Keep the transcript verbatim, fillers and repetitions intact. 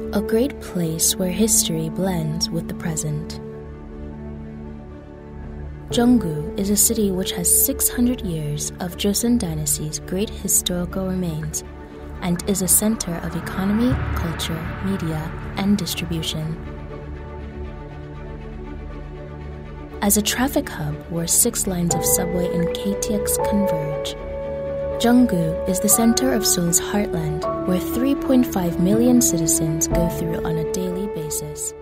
a great place where history blends with the present. Jeonggu is a city which has six hundred years of Joseon Dynasty's great historical remains and is a center of economy, culture, media, and distribution. As a traffic hub where six lines of subway and K T X converge, Jeonggu is the center of Seoul's heartland where three point five million citizens go through on a daily basis.